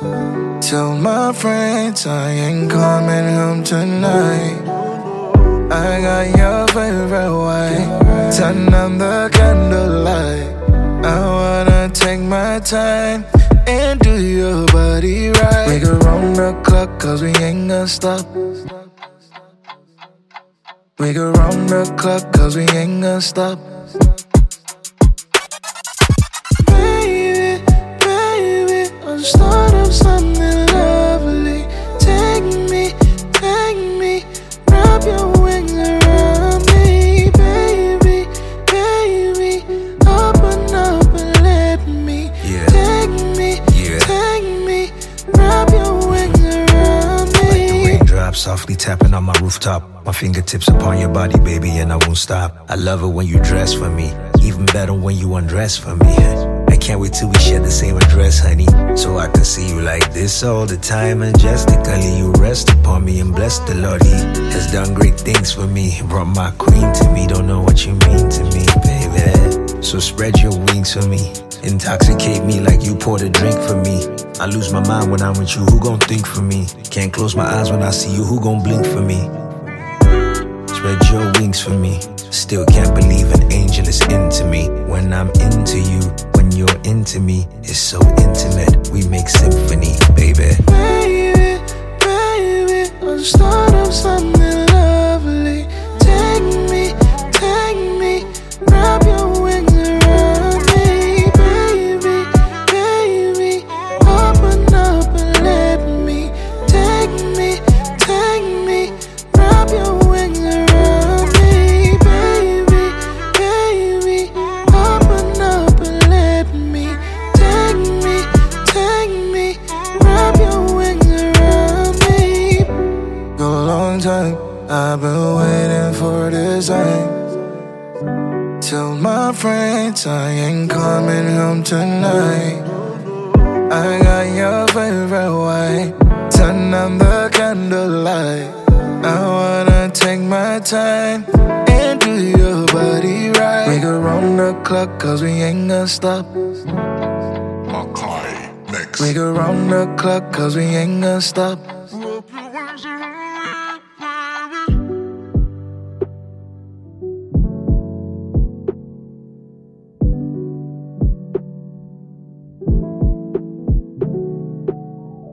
Tell my friends I ain't coming home tonight. I got your favorite wine. Turn on the candlelight. I wanna take my time and do your body right. We go round the clock cause we ain't gonna stop. We go round the clock cause we ain't gonna stop. Baby, baby, I'll start up something lovely. Take me, wrap your wings around me. Baby, baby, open up and let me. Take me, wrap your wings around me. Like the raindrops softly tapping on my rooftop. My fingertips upon your body, baby, and I won't stop. I love it when you dress for me, even better when you undress for me. I can't wait till we share the same address, honey, so I can see you like this all the time. Majestically, you rest upon me and bless the Lord. He has done great things for me, brought my queen to me. Don't know what you mean to me, baby. So spread your wings for me, intoxicate me like you poured a drink for me. I lose my mind when I'm with you, who gon' think for me? Can't close my eyes when I see you, who gon' blink for me? Spread your wings for me. Still can't believe an angel is into me. When I'm into you, when you're into me, it's so intimate. We make symphony, baby. Baby, baby, I'll start up something lovely. Take me, wrap your wings around me. Baby, baby, open up and let me. Take me, wrap your wings around me. Baby, baby, open up and let me. Take me, wrap your wings around me. A long time I've been waiting for this time. Tell my friends I ain't coming home tonight. I got your favorite wine. Turn on the candlelight. I wanna take my time and do your body right. We go round the clock cause we ain't gonna stop. Makai Mix. We go round the clock cause we ain't gonna stop.